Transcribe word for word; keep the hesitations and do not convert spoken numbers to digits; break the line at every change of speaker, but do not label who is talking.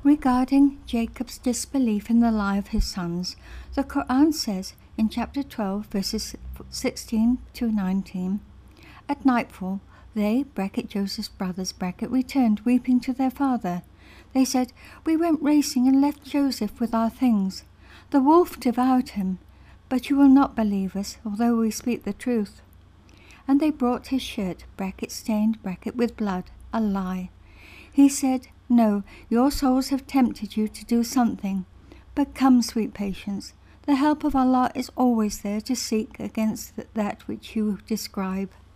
Regarding Jacob's disbelief in the lie of his sons, the Quran says in chapter twelve, verses sixteen to nineteen, "At nightfall, they, bracket Joseph's brothers, bracket, returned, weeping to their father. They said, 'We went racing and left Joseph with our things. The wolf devoured him, but you will not believe us, although we speak the truth.' And they brought his shirt, bracket stained, bracket with blood, a lie. He said, 'No, your souls have tempted you to do something. But come, sweet patience, the help of Allah is always there to seek against that which you describe.'"